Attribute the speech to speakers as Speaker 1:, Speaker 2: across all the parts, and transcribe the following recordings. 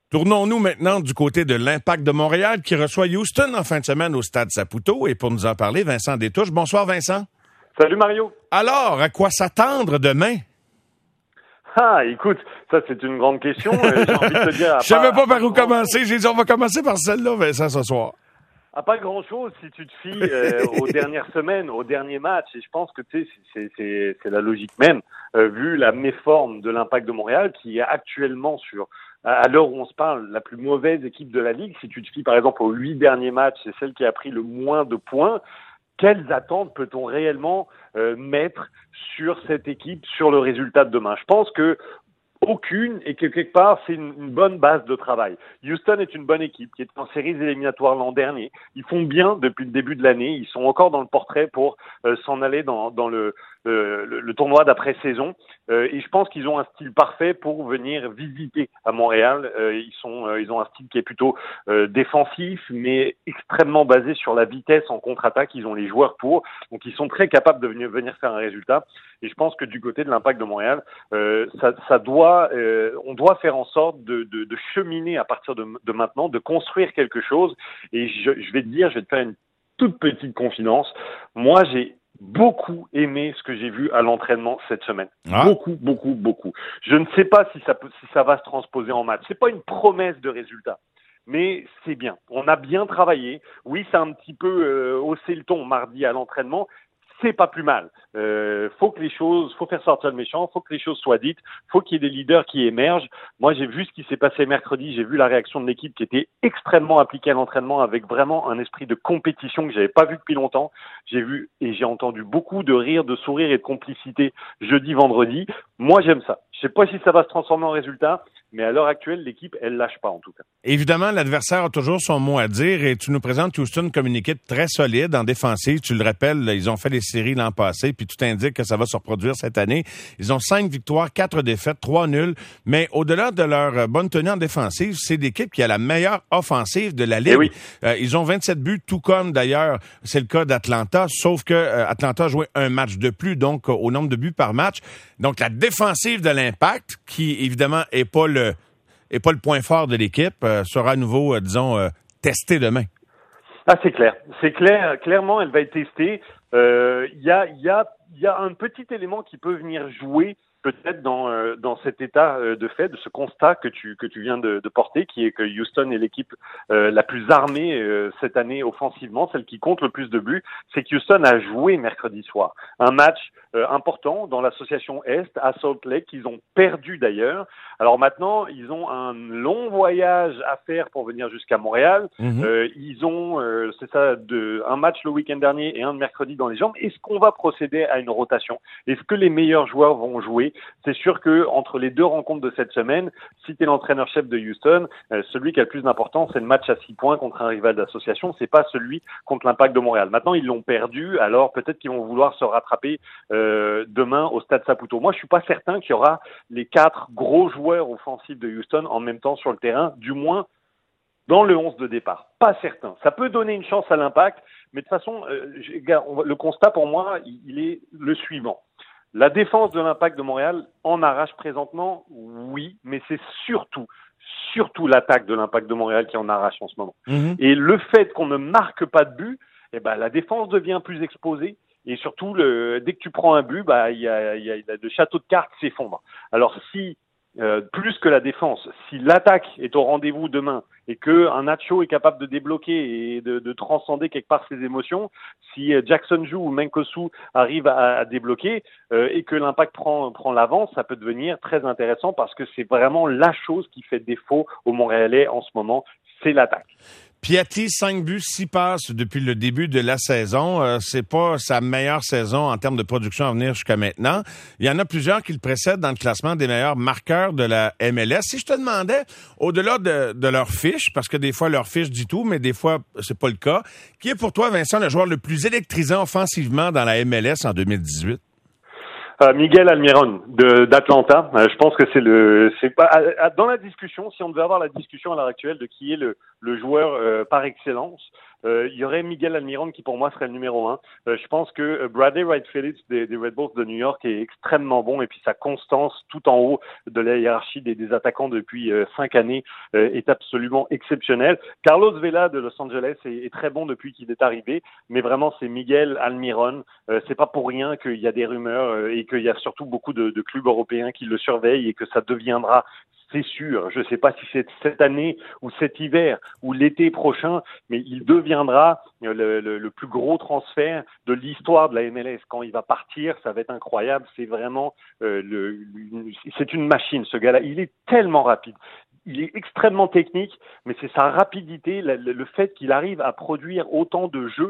Speaker 1: Tournons-nous maintenant du côté de l'Impact de Montréal qui reçoit Houston en fin de semaine au Stade Saputo. Et pour nous en parler, Vincent Détouche. Bonsoir, Vincent.
Speaker 2: Salut, Mario.
Speaker 1: Alors, à quoi s'attendre demain?
Speaker 2: Ah, écoute, ça, c'est une grande question. J'ai envie de te dire...
Speaker 1: Je savais pas par où commencer. J'ai dit, on va commencer par celle-là, Vincent, ce soir.
Speaker 2: Pas grand-chose si tu te fies aux dernières semaines, aux derniers matchs. Et je pense que tu sais, c'est la logique même, vu la méforme de l'Impact de Montréal, qui est actuellement à l'heure où on se parle, la plus mauvaise équipe de la Ligue. Si tu te fies, par exemple, aux 8 derniers matchs, c'est celle qui a pris le moins de points. Quelles attentes peut-on réellement mettre sur cette équipe, sur le résultat de demain? Je pense que aucune, et que quelque part, c'est une bonne base de travail. Houston est une bonne équipe qui est en séries éliminatoires l'an dernier. Ils font bien depuis le début de l'année. Ils sont encore dans le portrait pour s'en aller dans le tournoi d'après-saison. Et je pense qu'ils ont un style parfait pour venir visiter à Montréal. Ils ont un style qui est plutôt défensif, mais extrêmement basé sur la vitesse en contre-attaque. Ils ont les joueurs pour. Donc, ils sont très capables de venir faire un résultat. Et je pense que du côté de l'Impact de Montréal, on doit faire en sorte de cheminer à partir de maintenant, de construire quelque chose. Et je vais te faire une toute petite confidence. Moi, j'ai beaucoup aimé ce que j'ai vu à l'entraînement cette semaine. Ah. Beaucoup. Je ne sais pas si ça va se transposer en match. C'est pas une promesse de résultat. Mais c'est bien. On a bien travaillé. Oui, ça a un petit peu haussé le ton mardi à l'entraînement. C'est pas plus mal. Faut faire sortir le méchant, faut que les choses soient dites, faut qu'il y ait des leaders qui émergent. Moi, j'ai vu ce qui s'est passé mercredi, j'ai vu la réaction de l'équipe qui était extrêmement impliquée à l'entraînement avec vraiment un esprit de compétition que j'avais pas vu depuis longtemps. J'ai vu et j'ai entendu beaucoup de rires, de sourires et de complicité jeudi, vendredi. Moi, j'aime ça. Je sais pas si ça va se transformer en résultat, mais à l'heure actuelle, l'équipe, elle lâche pas en tout cas.
Speaker 1: Évidemment, l'adversaire a toujours son mot à dire et tu nous présentes Houston comme une équipe très solide en défensive. Tu le rappelles, ils ont fait les séries l'an passé, puis tout indique que ça va se reproduire cette année. Ils ont 5 victoires, 4 défaites, 3 nuls. Mais au-delà de leur bonne tenue en défensive, c'est l'équipe qui a la meilleure offensive de la Ligue.
Speaker 2: Eh oui.
Speaker 1: Ils ont 27 buts, tout comme d'ailleurs, c'est le cas d'Atlanta, sauf que Atlanta a joué un match de plus, donc au nombre de buts par match. Donc la défensive de l'Impact, qui évidemment est pas le point fort de l'équipe, sera à nouveau, testée demain.
Speaker 2: Ah, c'est clair. C'est clair. Clairement, elle va être testée. Il y a un petit élément qui peut venir jouer peut-être dans cet état de fait, de ce constat que tu viens de porter, qui est que Houston est l'équipe la plus armée cette année offensivement, celle qui compte le plus de buts. C'est que Houston a joué mercredi soir un match important dans l'association Est à Salt Lake qu'ils ont perdu d'ailleurs. Alors maintenant, ils ont un long voyage à faire pour venir jusqu'à Montréal. Ils ont un match le week-end dernier et un de mercredi dans les jambes. Est-ce qu'on va procéder à une rotation? Est-ce que les meilleurs joueurs vont jouer? C'est sûr que entre les deux rencontres de cette semaine, si tu es l'entraîneur-chef de Houston, celui qui a le plus d'importance, c'est le match à 6 points contre un rival d'association. C'est pas celui contre l'Impact de Montréal. Maintenant, ils l'ont perdu. Alors peut-être qu'ils vont vouloir se rattraper demain au Stade Saputo. Moi, je suis pas certain qu'il y aura les 4 gros joueurs offensifs de Houston en même temps sur le terrain, du moins dans le 11 de départ. Pas certain. Ça peut donner une chance à l'Impact, mais de toute façon, le constat pour moi, il est le suivant. La défense de l'Impact de Montréal en arrache présentement, oui, mais c'est surtout l'attaque de l'Impact de Montréal qui en arrache en ce moment. Et le fait qu'on ne marque pas de but, la défense devient plus exposée. Et surtout, dès que tu prends un but, le château de cartes s'effondre. Alors si, plus que la défense, si l'attaque est au rendez-vous demain et que un Nacho est capable de débloquer et de transcender quelque part ses émotions, si Jackson Ju ou Menkosu arrivent à débloquer et que l'Impact prend l'avance, ça peut devenir très intéressant parce que c'est vraiment la chose qui fait défaut aux Montréalais en ce moment, c'est l'attaque.
Speaker 1: Piatti, 5 buts, 6 passes depuis le début de la saison. C'est pas sa meilleure saison en termes de production à venir jusqu'à maintenant. Il y en a plusieurs qui le précèdent dans le classement des meilleurs marqueurs de la MLS. Si je te demandais, au-delà de leur fiche, parce que des fois leur fiche dit tout, mais des fois c'est pas le cas, qui est pour toi, Vincent, le joueur le plus électrisant offensivement dans la MLS en 2018?
Speaker 2: Miguel Almiron d'Atlanta. Je pense que c'est pas dans la discussion. Si on devait avoir la discussion à l'heure actuelle de qui est le joueur par excellence, il y aurait Miguel Almiron qui pour moi serait le numéro 1. Je pense que Bradley Wright Phillips des Red Bulls de New York est extrêmement bon et puis sa constance tout en haut de la hiérarchie des attaquants depuis 5 années est absolument exceptionnelle. Carlos Vela de Los Angeles est très bon depuis qu'il est arrivé, mais vraiment c'est Miguel Almiron. C'est pas pour rien qu'il y a des rumeurs et qu'il y a surtout beaucoup de clubs européens qui le surveillent et que ça deviendra, c'est sûr, je ne sais pas si c'est cette année ou cet hiver ou l'été prochain, mais il deviendra le plus gros transfert de l'histoire de la MLS. Quand il va partir, ça va être incroyable. C'est vraiment c'est une machine, ce gars-là. Il est tellement rapide. Il est extrêmement technique, mais c'est sa rapidité, le fait qu'il arrive à produire autant de jeux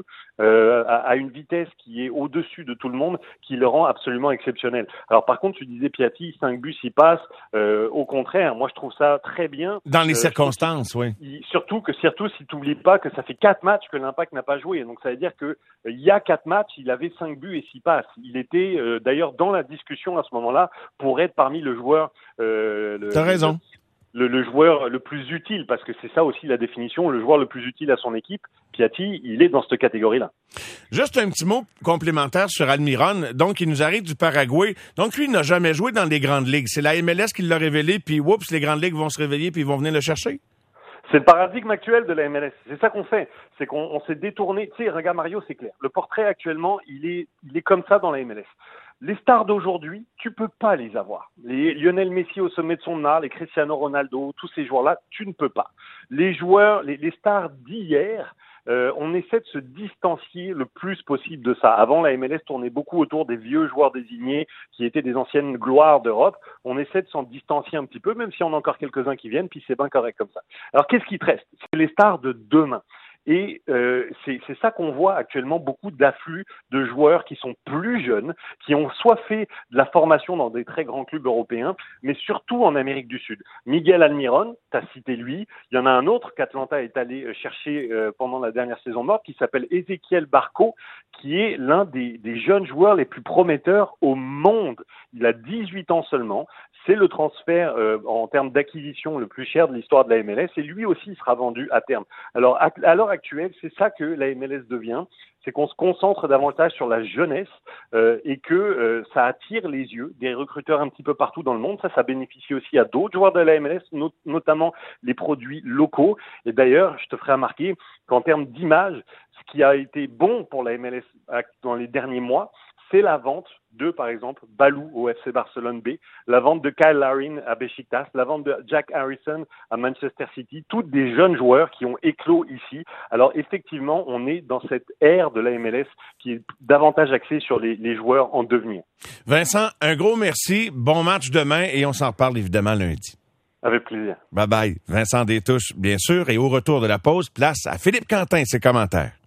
Speaker 2: à une vitesse qui est au-dessus de tout le monde, qui le rend absolument exceptionnel. Alors par contre, tu disais Piatti, 5 buts, 6 passes. Au contraire, moi je trouve ça très bien.
Speaker 1: Dans les circonstances, oui.
Speaker 2: Surtout si tu n'oublies pas que ça fait 4 matchs que l'Impact n'a pas joué. Donc ça veut dire que il y a 4 matchs, il avait 5 buts et 6 passes. Il était d'ailleurs dans la discussion à ce moment-là pour être parmi le joueur.
Speaker 1: T'as raison.
Speaker 2: Le joueur le plus utile, parce que c'est ça aussi la définition, le joueur le plus utile à son équipe, Piatti, il est dans cette catégorie-là.
Speaker 1: Juste un petit mot complémentaire sur Almiron. Donc, il nous arrive du Paraguay. Donc, lui, il n'a jamais joué dans les grandes ligues. C'est la MLS qui l'a révélé, puis oups, les grandes ligues vont se réveiller, puis ils vont venir le chercher.
Speaker 2: C'est le paradigme actuel de la MLS. C'est ça qu'on fait. C'est qu'on s'est détourné. Tu sais, regarde Mario, c'est clair. Le portrait actuellement, il est comme ça dans la MLS. Les stars d'aujourd'hui, tu peux pas les avoir. Les Lionel Messi au sommet de son art, les Cristiano Ronaldo, tous ces joueurs-là, tu ne peux pas. Les joueurs, les stars d'hier, on essaie de se distancier le plus possible de ça. Avant, la MLS tournait beaucoup autour des vieux joueurs désignés qui étaient des anciennes gloires d'Europe. On essaie de s'en distancier un petit peu, même si on a encore quelques-uns qui viennent, puis c'est bien correct comme ça. Alors, qu'est-ce qui te reste? C'est les stars de demain. Et c'est ça qu'on voit actuellement, beaucoup d'afflux de joueurs qui sont plus jeunes, qui ont soit fait de la formation dans des très grands clubs européens, mais surtout en Amérique du Sud. Miguel Almiron, tu as cité lui, il y en a un autre qu'Atlanta est allé chercher pendant la dernière saison morte, qui s'appelle Ezequiel Barco, qui est l'un des jeunes joueurs les plus prometteurs au monde. Il a 18 ans seulement. C'est le transfert en termes d'acquisition le plus cher de l'histoire de la MLS et lui aussi sera vendu à terme. Alors à l'heure actuelle, c'est ça que la MLS devient, c'est qu'on se concentre davantage sur la jeunesse et que ça attire les yeux des recruteurs un petit peu partout dans le monde. Ça bénéficie aussi à d'autres joueurs de la MLS, notamment les produits locaux. Et d'ailleurs, je te ferai remarquer qu'en termes d'image, ce qui a été bon pour la MLS dans les derniers mois, c'est la vente de, par exemple, Balou au FC Barcelone B, la vente de Kyle Larin à Beşiktaş, la vente de Jack Harrison à Manchester City, toutes des jeunes joueurs qui ont éclos ici. Alors effectivement, on est dans cette ère de la MLS qui est davantage axée sur les joueurs en devenir.
Speaker 1: Vincent, un gros merci, bon match demain et on s'en reparle évidemment lundi.
Speaker 2: Avec plaisir.
Speaker 1: Bye bye. Vincent Détouche, bien sûr, et au retour de la pause, place à Philippe Quentin et ses commentaires.